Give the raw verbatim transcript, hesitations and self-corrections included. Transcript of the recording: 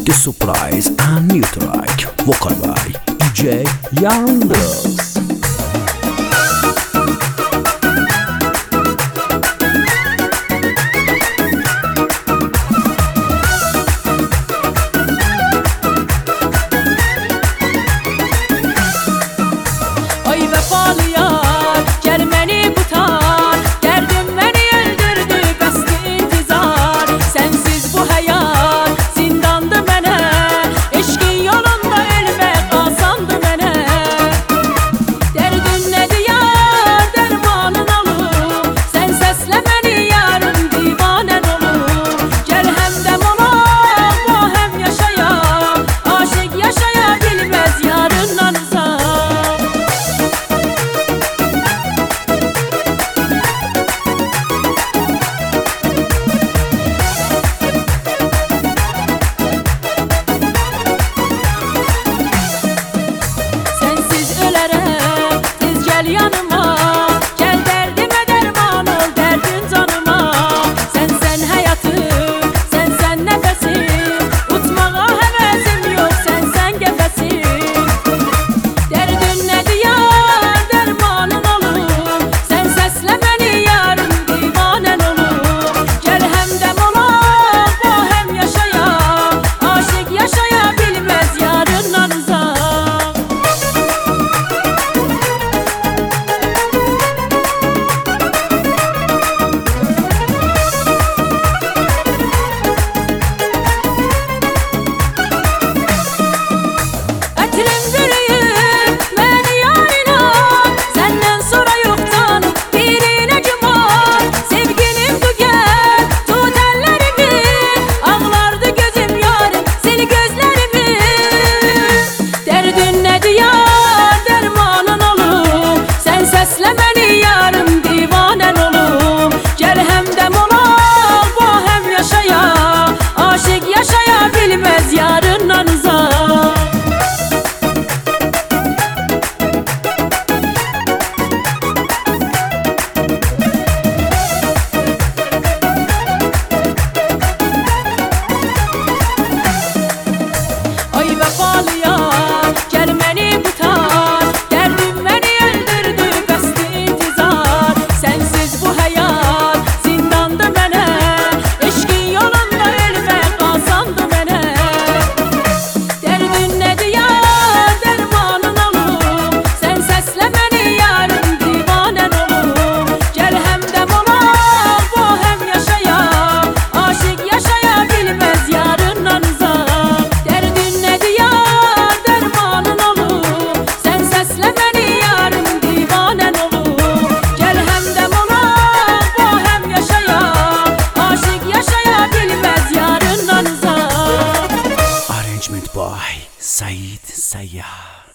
The surprise and new track, vocal by D J Yalnız. Ay vefalı yar, gel beni kurtar. Derdim beni öldürdü, besti intizar. Sensiz bu hayat zindandı mənə. Eşqin yolunda ölmək asandı mənə. Derdin nədir yar, dermanın olur. Sen səslə məni yarım, divanən olur. Gel həmdəm olaq, bu həm yaşayaq. Aşık yaşaya bilməz yarından uzaq. Sensiz ölərəm, tez gəl yanıma. Gəl dərdimə dərman ol, dərdin canıma. Sənsən həyatım, sənsən nəfəsim. Utmağa həvəsim yox, sənsən qəfəsim. Dərdin nədir yar, dərmanın olur. Sən səslə məni yarım, divanən olur. Gəl həmdəm olaq, bu həm yaşayaq. Aşık yaşaya bilməz yarından uzaq. Ətrim bürüyüb məni yarına. Səndən sonra yox canım, birinə güman. Sevgilim bu gəl, tut əllərimi. Ağlardı gözüm yarım, sil gözlərimi. Dərdin nədir yar, dərmanın olur. Sən səslə məni yarım, divanən olur. Gəl həmdəm olaq, bu həm yaşayaq. Aşık yaşaya bilməz yarından uzaq. Ay vefalı yar, gel beni kurtar. Derdim beni öldürdü, besti intizar. Sensiz bu hayat zindandı mənə. Eşqin yolunda ölmək asandı mənə. Derdin nədir yar, dərmanın olur. Sən səslə məni yarım, divanən olur. Gəl həmdəm olaq, bu həm yaşayaq. Aşık yaşaya bilməz yarından uzaq. Derdin nədir yar, dərmanın olur. Sən səslə məni yarım, divanən olur. Gəl həmdəm olaq, bu həm yaşayaq. Aşık yaşaya bilməz yarından uzaq. Arrangement by Said Sayyar.